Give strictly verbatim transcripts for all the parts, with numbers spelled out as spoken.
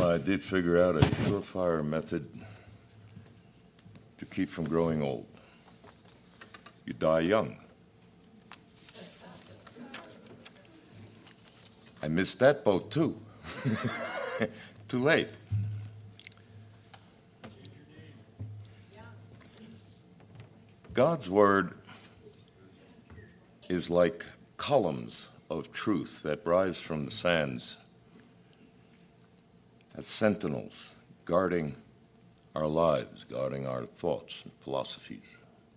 I did figure out a surefire method to keep from growing old. You die young. I missed that boat too. Too late. God's word is like columns of truth that rise from the sands as sentinels guarding our lives, guarding our thoughts and philosophies.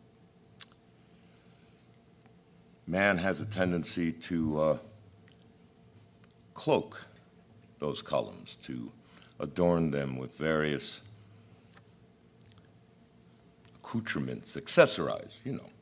Man has a tendency to uh, cloak those columns, to adorn them with various accoutrements, accessorize, you know.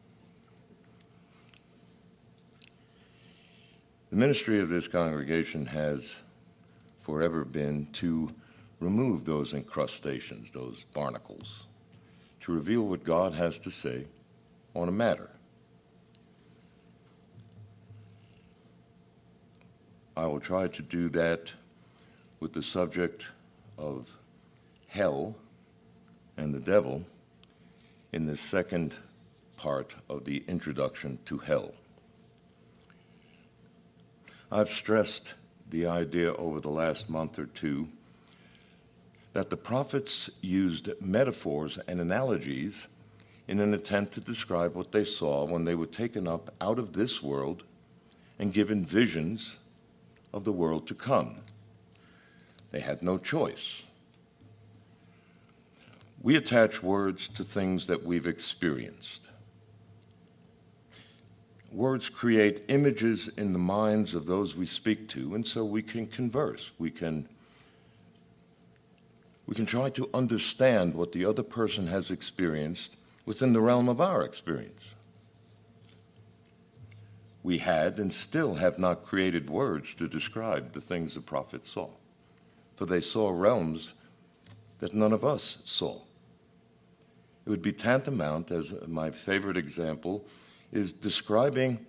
The ministry of this congregation has forever been to remove those incrustations, those barnacles, to reveal what God has to say on a matter. I will try to do that with the subject of hell and the devil in the second part of the introduction to hell. I've stressed the idea over the last month or two that the prophets used metaphors and analogies in an attempt to describe what they saw when they were taken up out of this world and given visions of the world to come. They had no choice. We attach words to things that we've experienced. Words create images in the minds of those we speak to, and so we can converse. We can, we can try to understand what the other person has experienced within the realm of our experience. We had and still have not created words to describe the things the prophets saw, for they saw realms that none of us saw. It would be tantamount, as my favorite example, is describing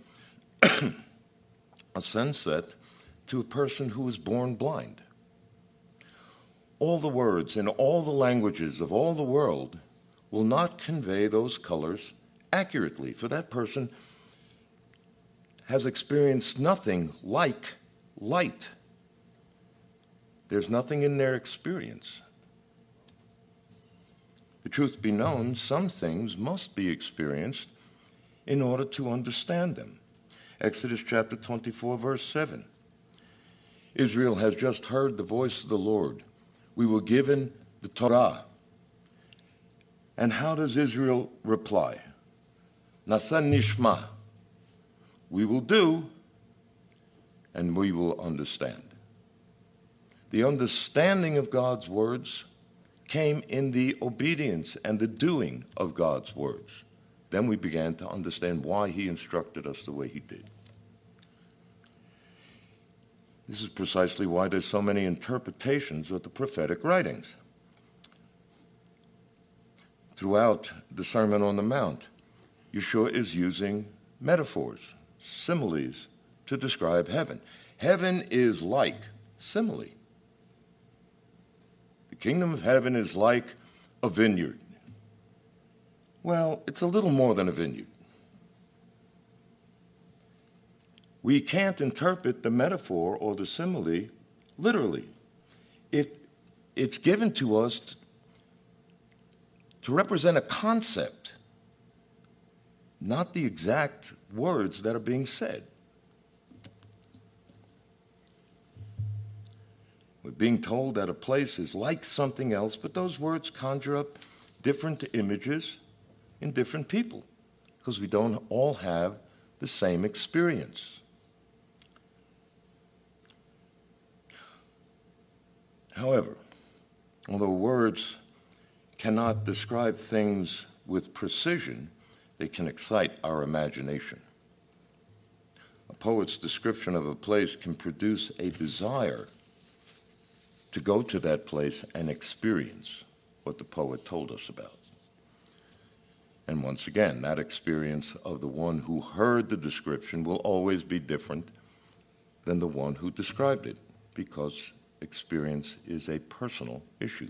a sunset to a person who was born blind. All the words in all the languages of all the world will not convey those colors accurately, for that person has experienced nothing like light. There's nothing in their experience. The truth be known, some things must be experienced in order to understand them. Exodus chapter twenty-four, verse seven. Israel has just heard the voice of the Lord. We were given the Torah. And how does Israel reply? Nasa nishma. We will do, and we will understand. The understanding of God's words came in the obedience and the doing of God's words. Then we began to understand why he instructed us the way he did. This is precisely why there's so many interpretations of the prophetic writings. Throughout the Sermon on the Mount, Yeshua is using metaphors, similes, to describe heaven. Heaven is like simile. The kingdom of heaven is like a vineyard. Well, it's a little more than a vineyard. We can't interpret the metaphor or the simile literally. It, it's given to us to, to represent a concept, not the exact words that are being said. We're being told that a place is like something else, but those words conjure up different images in different people because we don't all have the same experience. However, although words cannot describe things with precision, they can excite our imagination. A poet's description of a place can produce a desire to go to that place and experience what the poet told us about. And once again, that experience of the one who heard the description will always be different than the one who described it, because experience is a personal issue.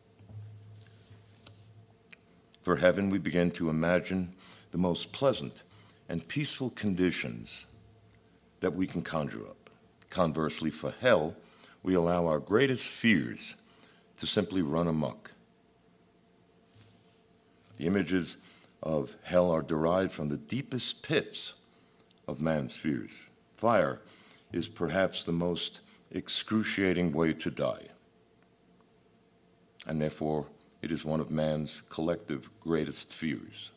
For heaven, we begin to imagine the most pleasant and peaceful conditions that we can conjure up. Conversely, for hell, we allow our greatest fears to simply run amok. The images of hell are derived from the deepest pits of man's fears. Fire is perhaps the most excruciating way to die, and therefore it is one of man's collective greatest fears.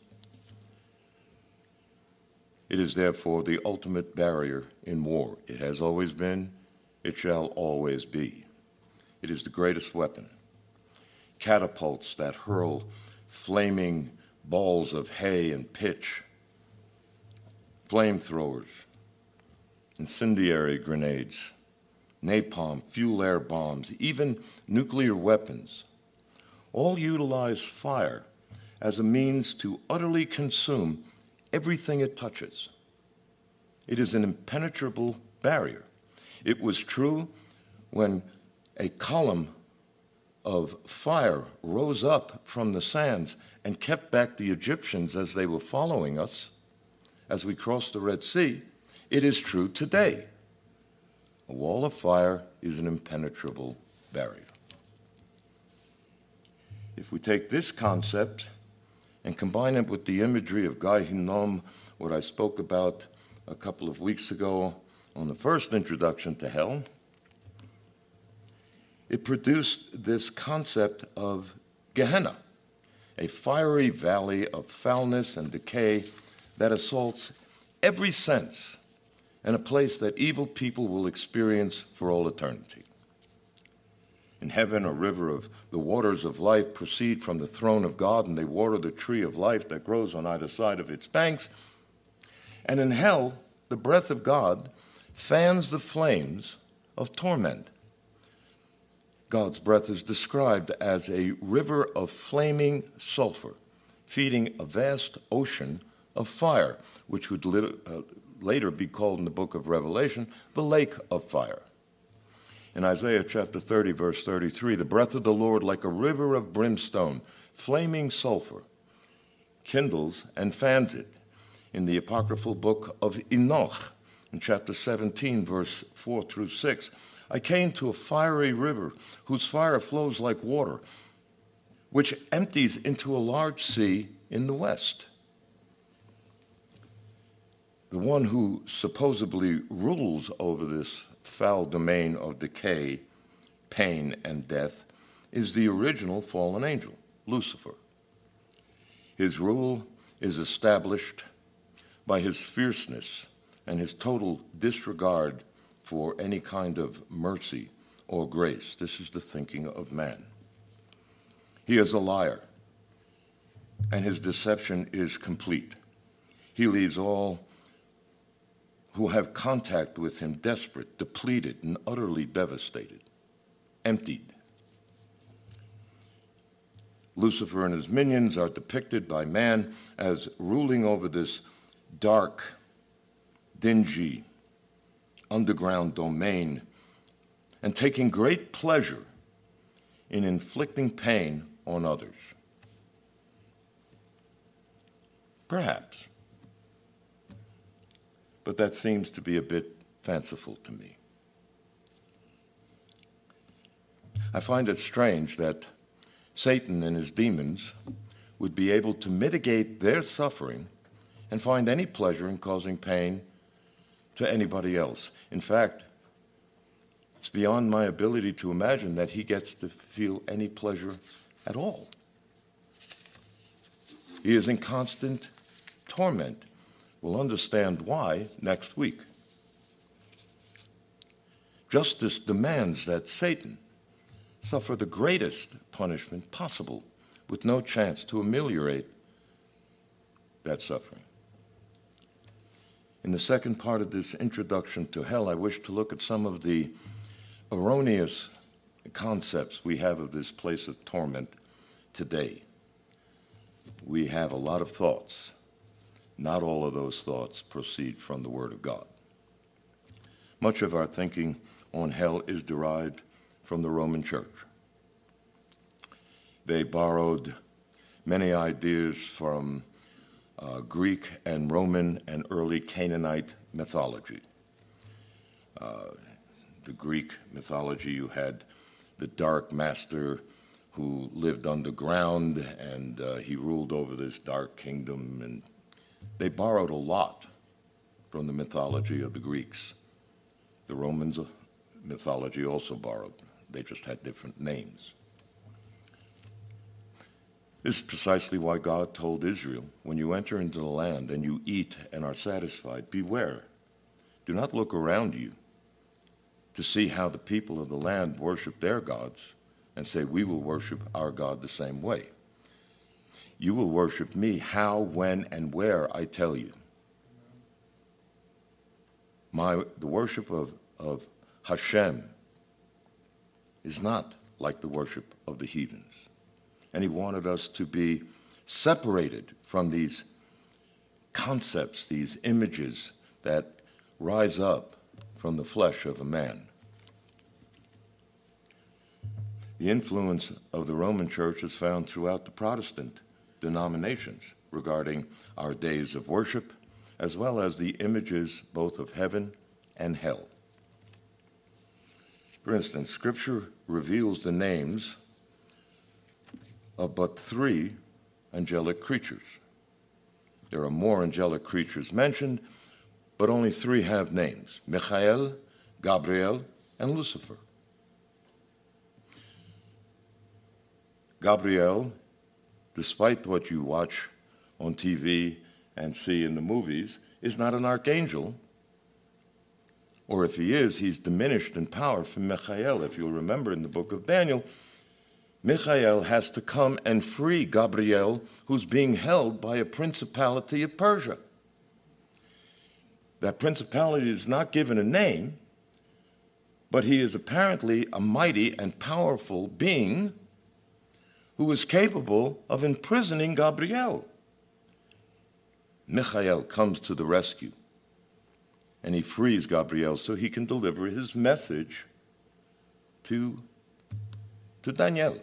It is therefore the ultimate barrier in war. It has always been, it shall always be. It is the greatest weapon. Catapults that hurl flaming balls of hay and pitch, flamethrowers, incendiary grenades, napalm, fuel air bombs, even nuclear weapons, all utilize fire as a means to utterly consume everything it touches. It is an impenetrable barrier. It was true when a column of fire rose up from the sands and kept back the Egyptians as they were following us as we crossed the Red Sea. It is true today. A wall of fire is an impenetrable barrier. If we take this concept and combine it with the imagery of Gehinnom, what I spoke about a couple of weeks ago on the first introduction to hell, it produced this concept of Gehenna, a fiery valley of foulness and decay that assaults every sense, and a place that evil people will experience for all eternity. In heaven, a river of the waters of life proceed from the throne of God, and they water the tree of life that grows on either side of its banks. And in hell, the breath of God fans the flames of torment. God's breath is described as a river of flaming sulfur, feeding a vast ocean of fire, which would lit- uh, later be called in the book of Revelation the lake of fire. In Isaiah chapter thirty, verse thirty-three, the breath of the Lord, like a river of brimstone, flaming sulfur, kindles and fans it. In the apocryphal book of Enoch, in chapter seventeen, verse four through six, I came to a fiery river whose fire flows like water, which empties into a large sea in the west. The one who supposedly rules over this foul domain of decay, pain, and death is the original fallen angel, Lucifer. His rule is established by his fierceness and his total disregard for any kind of mercy or grace. This is the thinking of man. He is a liar, and his deception is complete. He leaves all who have contact with him desperate, depleted, and utterly devastated, emptied. Lucifer and his minions are depicted by man as ruling over this dark, dingy, underground domain and taking great pleasure in inflicting pain on others. Perhaps. But that seems to be a bit fanciful to me. I find it strange that Satan and his demons would be able to mitigate their suffering and find any pleasure in causing pain to anybody else. In fact, it's beyond my ability to imagine that he gets to feel any pleasure at all. He is in constant torment. We'll understand why next week. Justice demands that Satan suffer the greatest punishment possible with no chance to ameliorate that suffering. In the second part of this introduction to hell, I wish to look at some of the erroneous concepts we have of this place of torment today. We have a lot of thoughts. Not all of those thoughts proceed from the Word of God. Much of our thinking on hell is derived from the Roman Church. They borrowed many ideas from uh, Greek and Roman and early Canaanite mythology. Uh, the Greek mythology, you had the dark master who lived underground, and uh, he ruled over this dark kingdom, and they borrowed a lot from the mythology of the Greeks. The Romans' mythology also borrowed. They just had different names. This is precisely why God told Israel, when you enter into the land and you eat and are satisfied, beware. Do not look around you to see how the people of the land worship their gods and say, we will worship our God the same way. You will worship me how, when, and where I tell you. My, the worship of, of Hashem is not like the worship of the heathens. And he wanted us to be separated from these concepts, these images that rise up from the flesh of a man. The influence of the Roman Church is found throughout the Protestant denominations regarding our days of worship, as well as the images both of heaven and hell. For instance, Scripture reveals the names of but three angelic creatures. There are more angelic creatures mentioned, but only three have names: Michael, Gabriel, and Lucifer. Gabriel, despite what you watch on T V and see in the movies, is not an archangel. Or if he is, he's diminished in power from Michael. If you'll remember in the book of Daniel, Michael has to come and free Gabriel, who's being held by a principality of Persia. That principality is not given a name, but he is apparently a mighty and powerful being who is capable of imprisoning Gabriel. Michael comes to the rescue, and he frees Gabriel so he can deliver his message to, to Daniel.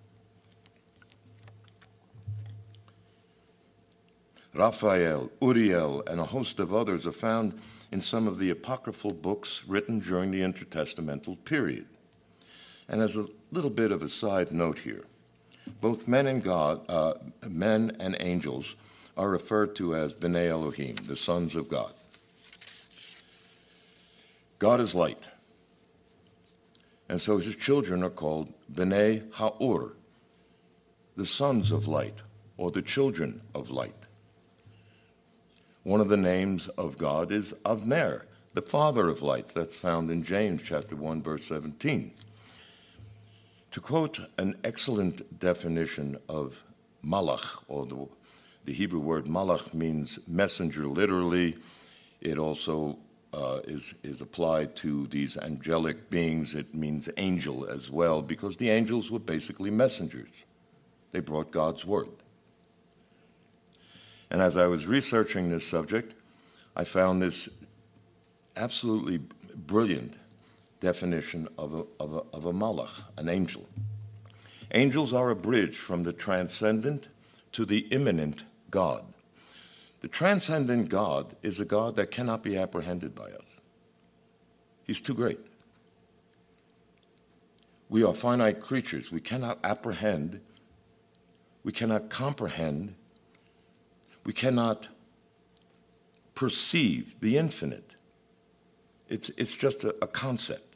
Raphael, Uriel, and a host of others are found in some of the apocryphal books written during the intertestamental period. And as a little bit of a side note here, both men and God, uh, men and angels are referred to as B'nai Elohim, the sons of God. God is light, and so his children are called B'nai Ha'or, the sons of light, or the children of light. One of the names of God is Avner, the father of lights. That's found in James chapter one, verse seventeen. To quote an excellent definition of malach, or the, the Hebrew word malach means messenger literally. It also uh, is, is applied to these angelic beings. It means angel as well, because the angels were basically messengers. They brought God's word. And as I was researching this subject, I found this absolutely brilliant definition of a, of a, of a malach, an angel. Angels are a bridge from the transcendent to the immanent God. The transcendent God is a God that cannot be apprehended by us. He's too great. We are finite creatures. We cannot apprehend, we cannot comprehend, we cannot perceive the infinite. It's, it's just a, a concept.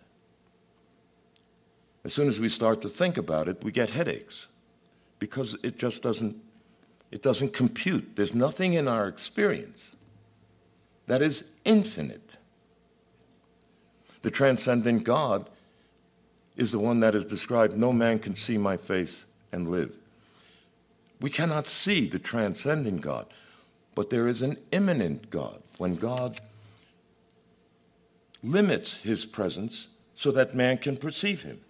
As soon as we start to think about it, we get headaches because it just doesn't, it doesn't compute. There's nothing in our experience that is infinite. The transcendent God is the one that is described, no man can see my face and live. We cannot see the transcendent God, but there is an immanent God. When God limits his presence so that man can perceive him.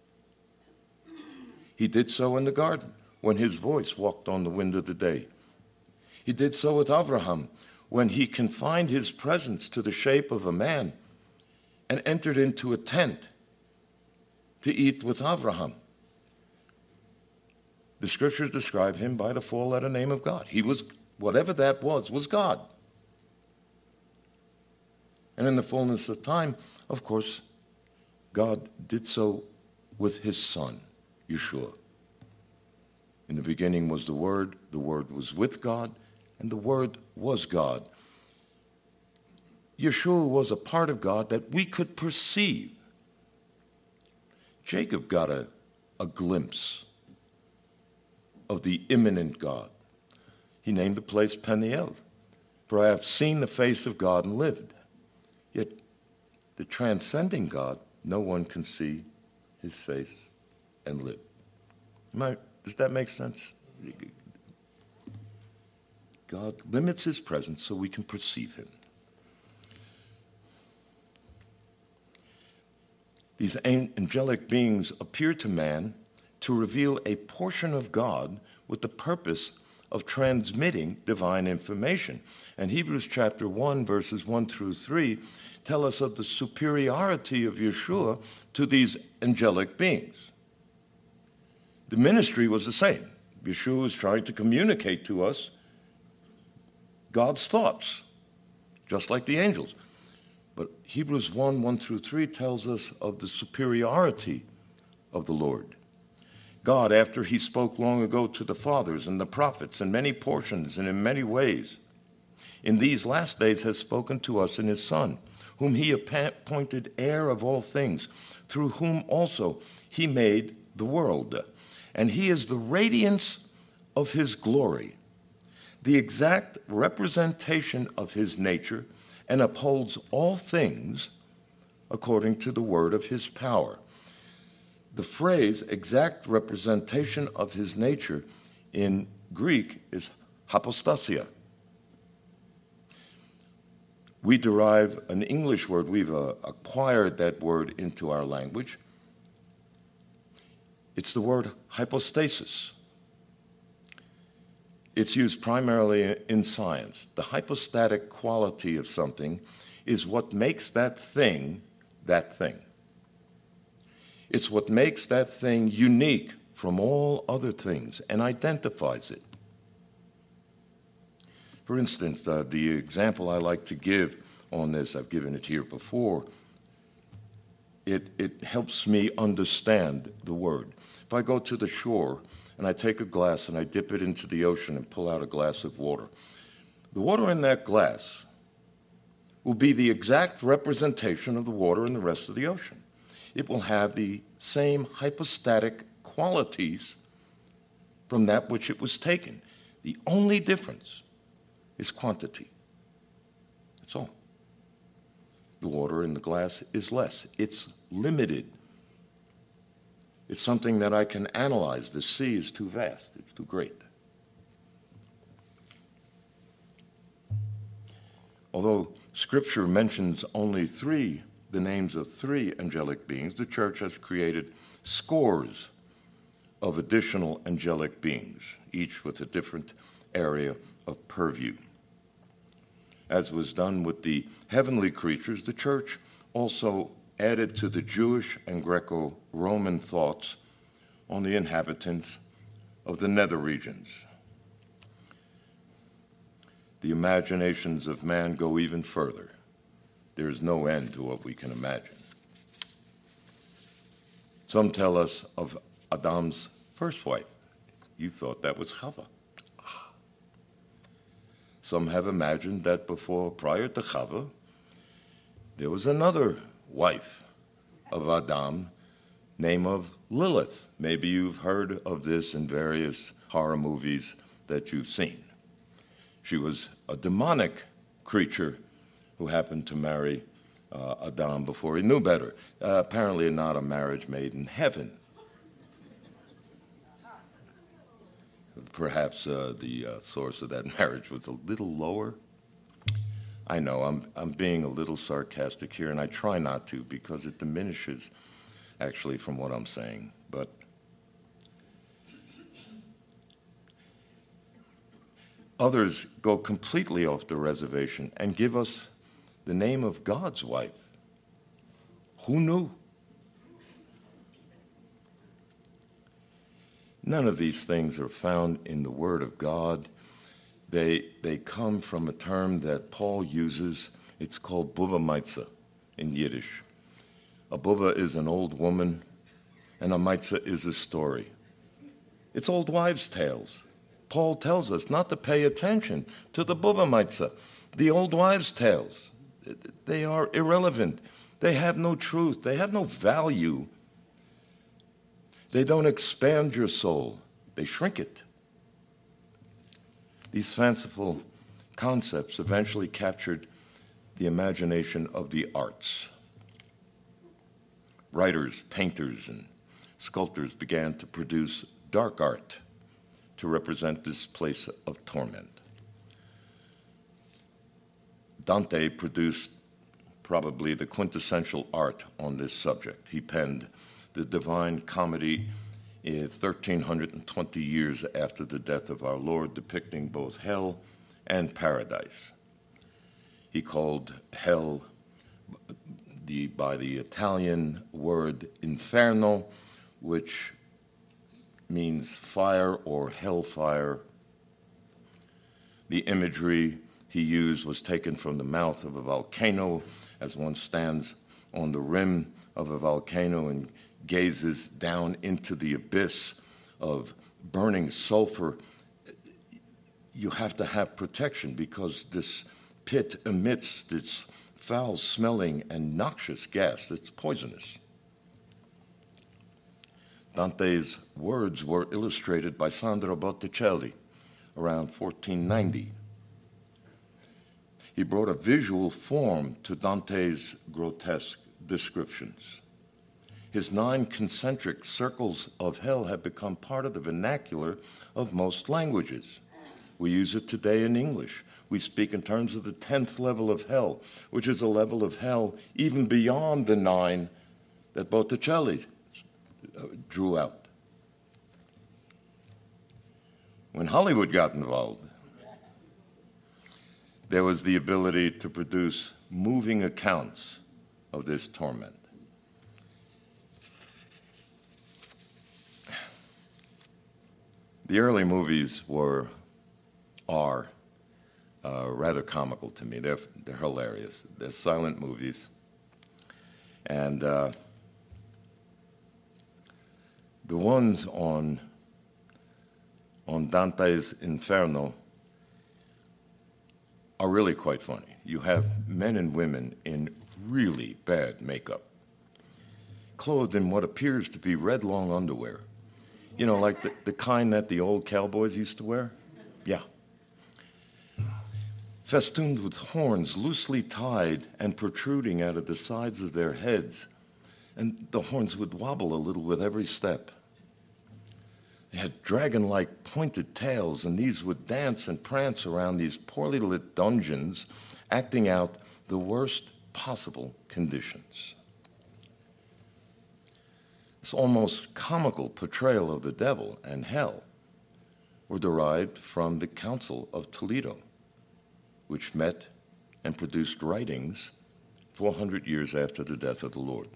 He did so in the garden when his voice walked on the wind of the day. He did so with Abraham when he confined his presence to the shape of a man and entered into a tent to eat with Abraham. The scriptures describe him by the four-letter name of God. He was, whatever that was, was God. And in the fullness of time, of course, God did so with his son, Yeshua. In the beginning was the Word, the Word was with God, and the Word was God. Yeshua was a part of God that we could perceive. Jacob got a, a glimpse of the immanent God. He named the place Peniel, for I have seen the face of God and lived. Yet the transcending God, no one can see his face and live. Am I, does that make sense? God limits his presence so we can perceive him. These angelic beings appear to man to reveal a portion of God with the purpose of transmitting divine information. And Hebrews chapter one, verses one through three, tell us of the superiority of Yeshua to these angelic beings. The ministry was the same. Yeshua was trying to communicate to us God's thoughts, just like the angels. But Hebrews one, one through three tells us of the superiority of the Lord. God, after he spoke long ago to the fathers and the prophets in many portions and in many ways, in these last days has spoken to us in his Son, whom he appointed heir of all things, through whom also he made the world. And he is the radiance of his glory, the exact representation of his nature, and upholds all things according to the word of his power. The phrase exact representation of his nature in Greek is hypostasia. We derive an English word, we've uh, acquired that word into our language. It's the word hypostasis. It's used primarily in science. The hypostatic quality of something is what makes that thing that thing. It's what makes that thing unique from all other things and identifies it. For instance, uh, the example I like to give on this, I've given it here before, it, it helps me understand the word. If I go to the shore and I take a glass and I dip it into the ocean and pull out a glass of water, the water in that glass will be the exact representation of the water in the rest of the ocean. It will have the same hypostatic qualities from that which it was taken. The only difference is quantity. That's all. The water in the glass is less. It's limited. It's something that I can analyze. The sea is too vast. It's too great. Although Scripture mentions only three, the names of three angelic beings, the church has created scores of additional angelic beings, each with a different area of purview. As was done with the heavenly creatures, the church also added to the Jewish and Greco-Roman thoughts on the inhabitants of the nether regions. The imaginations of man go even further. There is no end to what we can imagine. Some tell us of Adam's first wife. You thought that was Chava. Ah. Some have imagined that before, prior to Chava, there was another wife of Adam, name of Lilith. Maybe you've heard of this in various horror movies that you've seen. She was a demonic creature who happened to marry uh, Adam before he knew better. Uh, apparently not a marriage made in heaven. Perhaps uh, the uh, source of that marriage was a little lower. I know, I'm, I'm being a little sarcastic here, and I try not to because it diminishes, actually, from what I'm saying. But others go completely off the reservation and give us the name of God's wife. Who knew? None of these things are found in the Word of God. They, they come from a term that Paul uses. It's called buva maitza in Yiddish. A buva is an old woman, and a maitza is a story. It's old wives' tales. Paul tells us not to pay attention to the buva maitza, the old wives' tales. They are irrelevant. They have no truth. They have no value. They don't expand your soul. They shrink it. These fanciful concepts eventually captured the imagination of the arts. Writers, painters, and sculptors began to produce dark art to represent this place of torment. Dante produced probably the quintessential art on this subject. He penned the Divine Comedy in thirteen twenty years after the death of our Lord, depicting both hell and paradise. He called hell the, by the Italian word inferno, which means fire or hellfire. The imagery he used was taken from the mouth of a volcano, as one stands on the rim of a volcano and gazes down into the abyss of burning sulfur. You have to have protection because this pit emits this foul-smelling and noxious gas. It's poisonous. Dante's words were illustrated by Sandro Botticelli around fourteen ninety. He brought a visual form to Dante's grotesque descriptions. His nine concentric circles of hell have become part of the vernacular of most languages. We use it today in English. We speak in terms of the tenth level of hell, which is a level of hell even beyond the nine that Botticelli drew out. When Hollywood got involved, there was the ability to produce moving accounts of this torment. The early movies were, are, uh, rather comical to me. They're, they're hilarious. They're silent movies. And uh, the ones on, on Dante's Inferno are really quite funny. You have men and women in really bad makeup, clothed in what appears to be red long underwear. You know, like the, the kind that the old cowboys used to wear? Yeah. Festooned with horns loosely tied and protruding out of the sides of their heads, and the horns would wobble a little with every step. They had dragon-like pointed tails, and these would dance and prance around these poorly lit dungeons, acting out the worst possible conditions. This almost comical portrayal of the devil and hell were derived from the Council of Toledo, which met and produced writings four hundred years after the death of the Lord.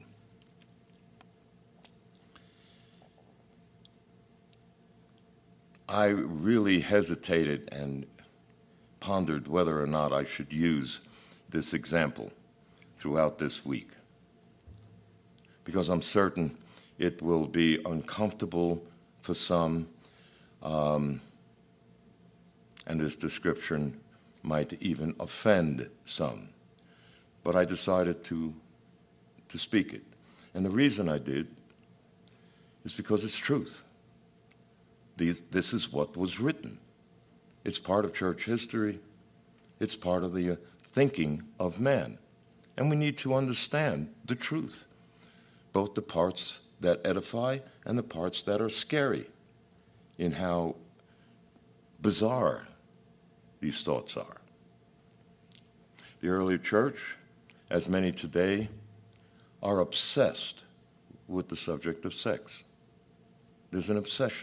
I really hesitated and pondered whether or not I should use this example throughout this week, because I'm certain it will be uncomfortable for some, um, and this description might even offend some. But I decided to, to speak it. And the reason I did is because it's truth. These, this is what was written. It's part of church history. It's part of the uh, thinking of man. And we need to understand the truth, both the parts that edify and the parts that are scary in how bizarre these thoughts are. The early church, as many today, are obsessed with the subject of sex. There's an obsession.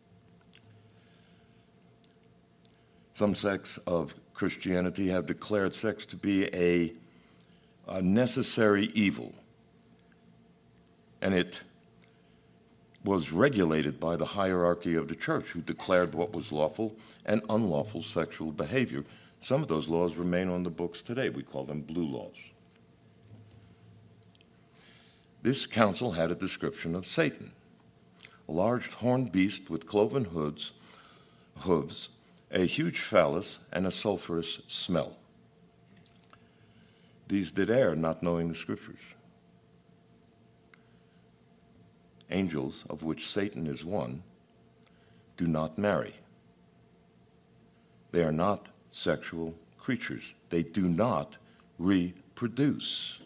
Some sects of Christianity have declared sex to be a, a necessary evil, and it was regulated by the hierarchy of the church, who declared what was lawful and unlawful sexual behavior. Some of those laws remain on the books today. We call them blue laws. This council had a description of Satan, a large horned beast with cloven hooves, hooves, a huge phallus, and a sulfurous smell. These did err, not knowing the Scriptures. Angels, of which Satan is one, do not marry. They are not sexual creatures. They do not reproduce.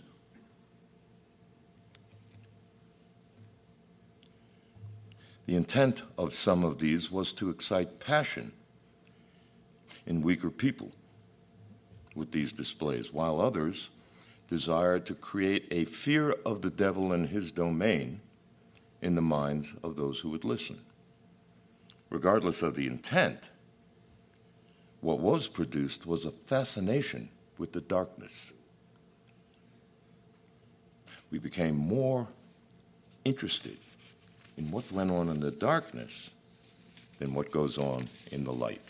The intent of some of these was to excite passion in weaker people with these displays, while others desired to create a fear of the devil and his domain in the minds of those who would listen. Regardless of the intent, what was produced was a fascination with the darkness. We became more interested in what went on in the darkness than what goes on in the light.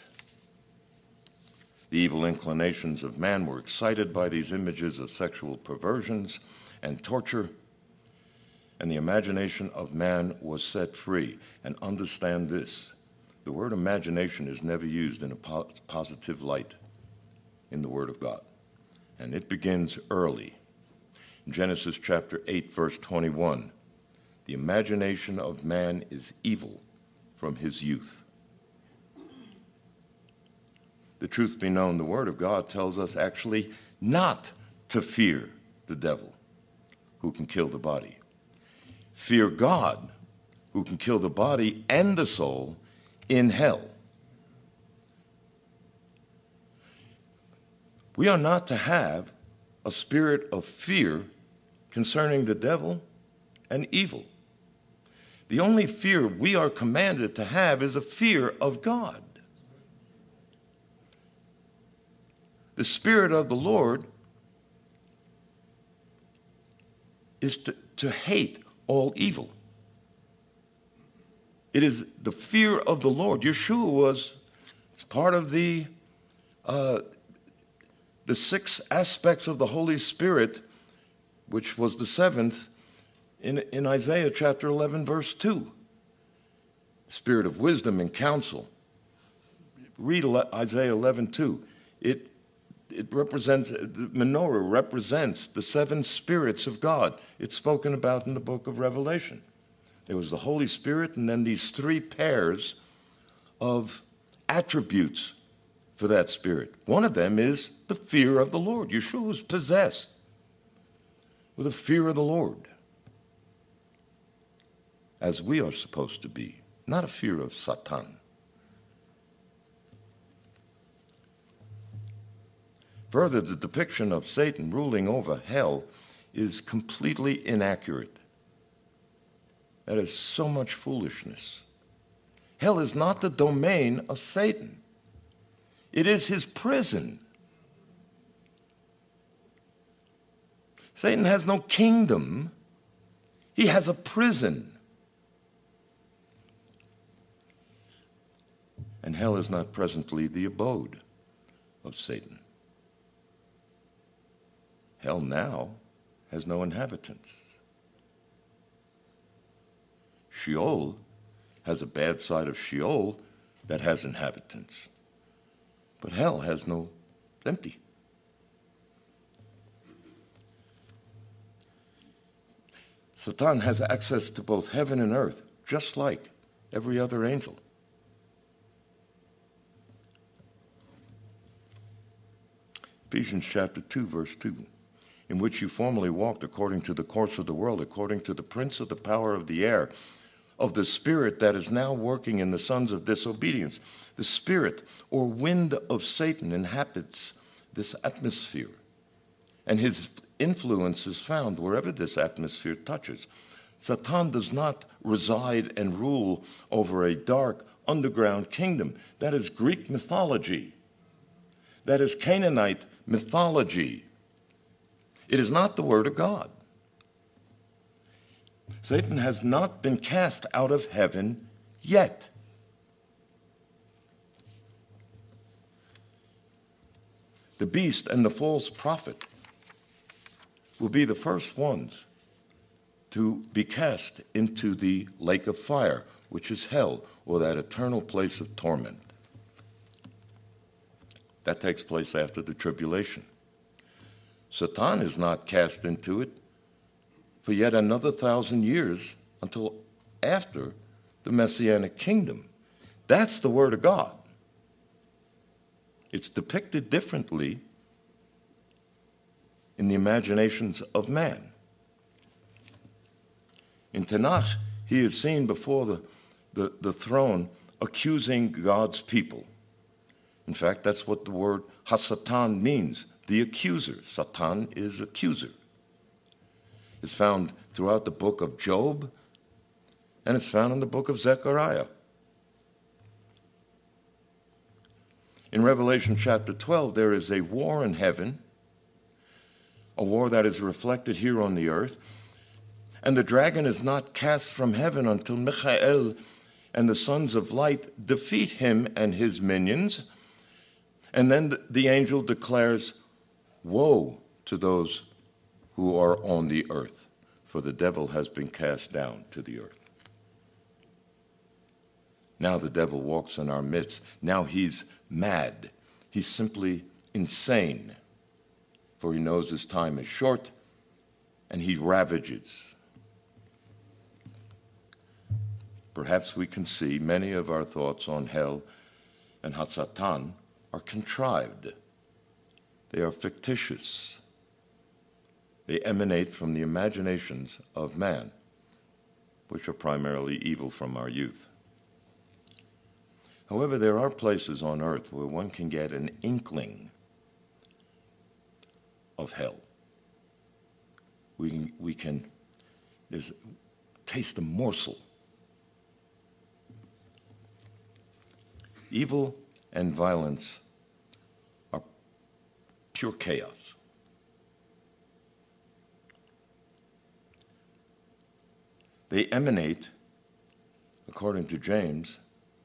The evil inclinations of man were excited by these images of sexual perversions and torture, and the imagination of man was set free. And understand this, the word imagination is never used in a po- positive light in the Word of God. And it begins early. In Genesis chapter eight, verse twenty-one, the imagination of man is evil from his youth. The truth be known, the Word of God tells us actually not to fear the devil, who can kill the body. Fear God, who can kill the body and the soul in hell. We are not to have a spirit of fear concerning the devil and evil. The only fear we are commanded to have is a fear of God. The Spirit of the Lord is to, to hate all evil. It is the fear of the Lord. Yeshua was it's part of the uh, the six aspects of the Holy Spirit, which was the seventh, in, in Isaiah chapter eleven, verse two. Spirit of wisdom and counsel. Read Isaiah eleven, two. It, it represents, the menorah represents the seven spirits of God. It's spoken about in the book of Revelation. There was the Holy Spirit, and then these three pairs of attributes for that spirit. One of them is the fear of the Lord. Yeshua was possessed with a fear of the Lord, as we are supposed to be, not a fear of Satan. Further, the depiction of Satan ruling over hell is completely inaccurate. That is so much foolishness. Hell is not the domain of Satan. It is his prison. Satan has no kingdom. He has a prison. And hell is not presently the abode of Satan. Hell now has no inhabitants. Sheol has a bad side of Sheol that has inhabitants. But hell has no, it's empty. Satan has access to both heaven and earth, just like every other angel. Ephesians chapter two, verse two. In which you formerly walked according to the course of the world, according to the prince of the power of the air, of the spirit that is now working in the sons of disobedience. The spirit or wind of Satan inhabits this atmosphere, and his influence is found wherever this atmosphere touches. Satan does not reside and rule over a dark underground kingdom. That is Greek mythology. That is Canaanite mythology. It is not the Word of God. Satan has not been cast out of heaven yet. The beast and the false prophet will be the first ones to be cast into the lake of fire, which is hell, or that eternal place of torment. That takes place after the tribulation. Satan is not cast into it for yet another thousand years until after the Messianic kingdom. That's the Word of God. It's depicted differently in the imaginations of man. In Tanakh, he is seen before the, the, the throne accusing God's people. In fact, that's what the word Hasatan means, the accuser. Satan is accuser. It's found throughout the book of Job, and it's found in the book of Zechariah. In Revelation chapter twelve, there is a war in heaven, a war that is reflected here on the earth, and the dragon is not cast from heaven until Michael and the sons of light defeat him and his minions, and then the, the angel declares, "Woe to those who are on the earth, for the devil has been cast down to the earth." Now the devil walks in our midst. Now he's mad. He's simply insane, for he knows his time is short, and he ravages. Perhaps we can see many of our thoughts on hell and Hasatan are contrived. They are fictitious. They emanate from the imaginations of man, which are primarily evil from our youth. However, there are places on earth where one can get an inkling of hell. We can, we can there's, taste a morsel. Evil and violence are pure chaos. They emanate, according to James,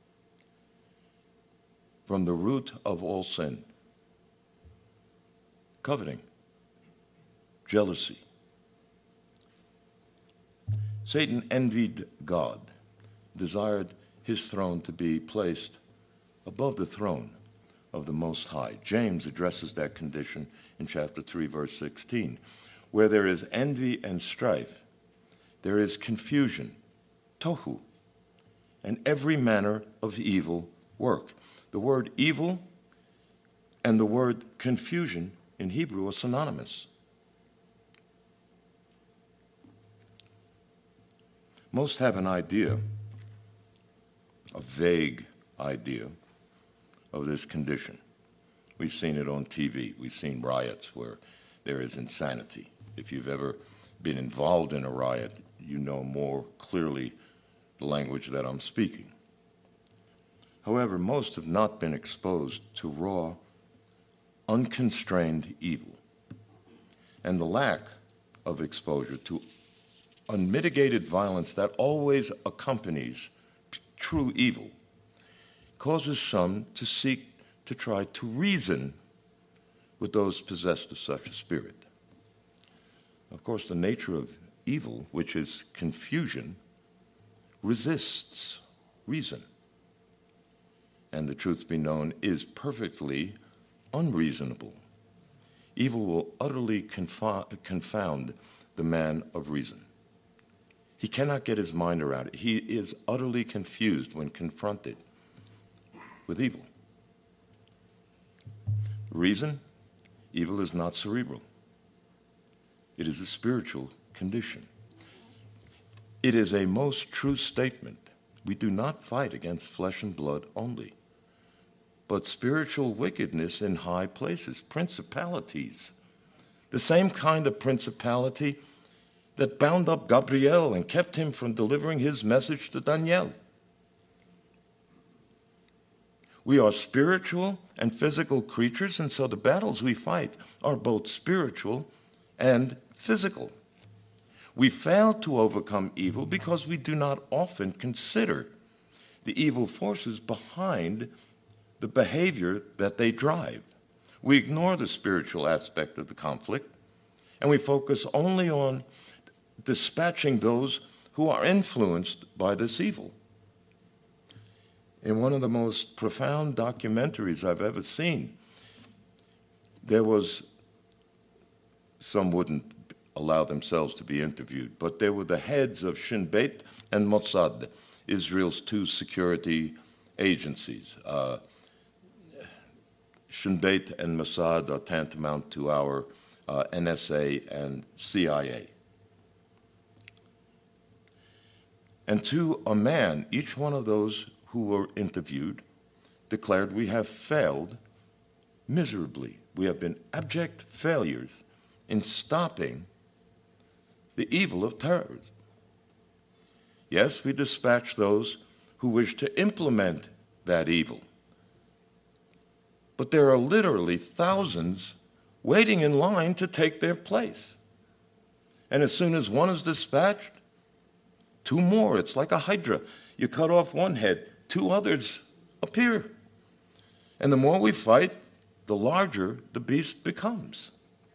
from the root of all sin: coveting, jealousy. Satan envied God, desired his throne to be placed above the throne of the Most High. James addresses that condition in chapter three, verse sixteen. Where there is envy and strife, there is confusion, tohu, and every manner of evil work. The word evil and the word confusion in Hebrew are synonymous. Most have an idea, a vague idea, of this condition. We've seen it on T V. We've seen riots where there is insanity. If you've ever been involved in a riot, you know more clearly the language that I'm speaking. However, most have not been exposed to raw, unconstrained evil. And the lack of exposure to unmitigated violence that always accompanies true evil causes some to seek to try to reason with those possessed of such a spirit. Of course, the nature of evil, which is confusion, resists reason. And the truth be known, is perfectly unreasonable. Evil will utterly confo- confound the man of reason. He cannot get his mind around it. He is utterly confused when confronted with evil. Reason, evil is not cerebral. It is a spiritual condition. It is a most true statement. We do not fight against flesh and blood only, but spiritual wickedness in high places, principalities. The same kind of principality that bound up Gabriel and kept him from delivering his message to Daniel. We are spiritual and physical creatures, and so the battles we fight are both spiritual and physical. We fail to overcome evil because we do not often consider the evil forces behind the behavior that they drive. We ignore the spiritual aspect of the conflict, and we focus only on dispatching those who are influenced by this evil. In one of the most profound documentaries I've ever seen, there was, some wouldn't allow themselves to be interviewed, but there were the heads of Shin Bet and Mossad, Israel's two security agencies. Uh, Shin Bet and Mossad are tantamount to our uh, N S A and C I A. And to a man, each one of those who were interviewed declared, we have failed miserably. We have been abject failures in stopping the evil of terrorism. Yes, we dispatch those who wish to implement that evil. But there are literally thousands waiting in line to take their place. And as soon as one is dispatched, two more. It's like a hydra. You cut off one head, two others appear. And the more we fight, the larger the beast becomes.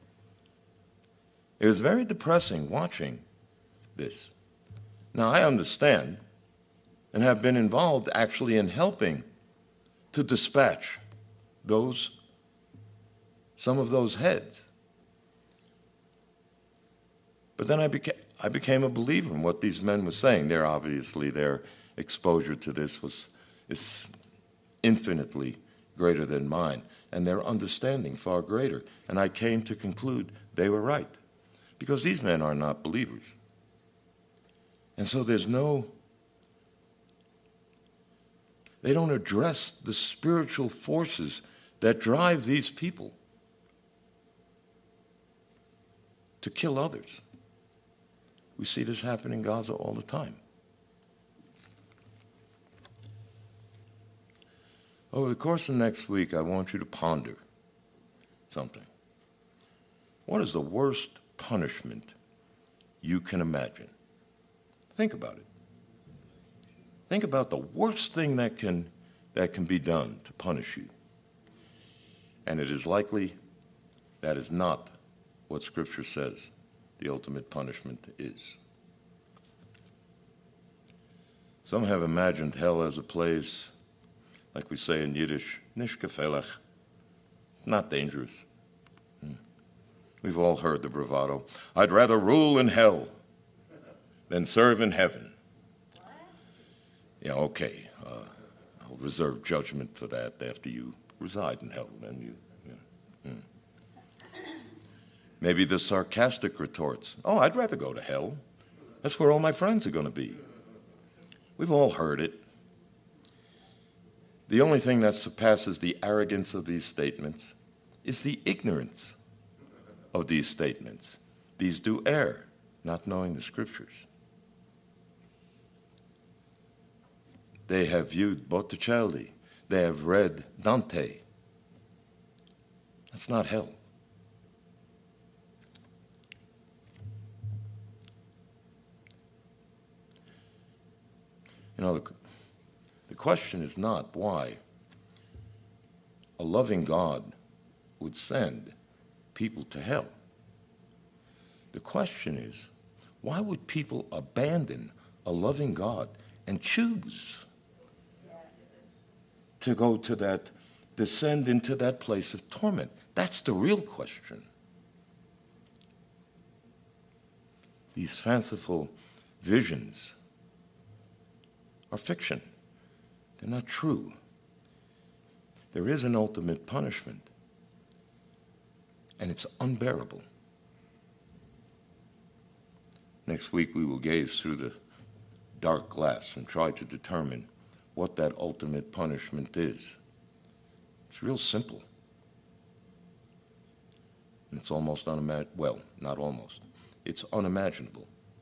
It was very depressing watching this. Now, I understand and have been involved actually in helping to dispatch those, some of those heads. But then I became, I became a believer in what these men were saying. They're obviously, their exposure to this was is infinitely greater than mine, and their understanding far greater. And I came to conclude they were right, because these men are not believers. And so there's no, they don't address the spiritual forces that drive these people to kill others. We see this happen in Gaza all the time. Over the course of next week, I want you to ponder something. What is the worst punishment you can imagine? Think about it. Think about the worst thing that can, that can be done to punish you. And it is likely that is not what Scripture says the ultimate punishment is. Some have imagined hell as a place, like we say in Yiddish, nicht gefährlich, not dangerous. Hmm. We've all heard the bravado. I'd rather rule in hell than serve in heaven. Yeah, okay. Uh, I'll reserve judgment for that after you reside in hell. Then you. Yeah. Hmm. Maybe the sarcastic retorts, oh, I'd rather go to hell. That's where all my friends are going to be. We've all heard it. The only thing that surpasses the arrogance of these statements is the ignorance of these statements. These do err, not knowing the Scriptures. They have viewed Botticelli. They have read Dante. That's not hell. You know, the, the question is not why a loving God would send people to hell. The question is, why would people abandon a loving God and choose to go to that, descend into that place of torment? That's the real question. These fanciful visions are fiction. They're not true. There is an ultimate punishment, and it's unbearable. Next week, we will gaze through the dark glass and try to determine what that ultimate punishment is. It's real simple. And it's almost unimaginable. Well, not almost. It's unimaginable.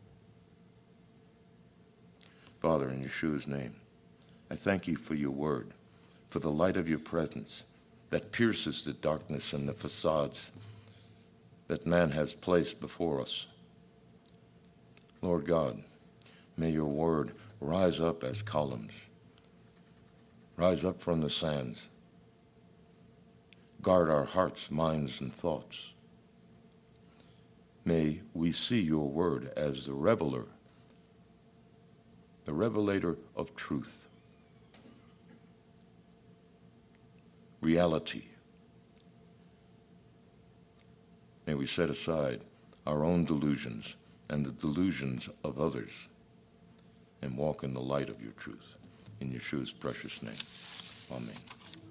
Father, in Yeshua's name, I thank you for your word, for the light of your presence that pierces the darkness and the facades that man has placed before us. Lord God, may your word rise up as columns, rise up from the sands. Guard our hearts, minds, and thoughts. May we see your word as the reveler, the revelator of truth, reality. May we set aside our own delusions and the delusions of others and walk in the light of your truth. In Yeshua's precious name, amen.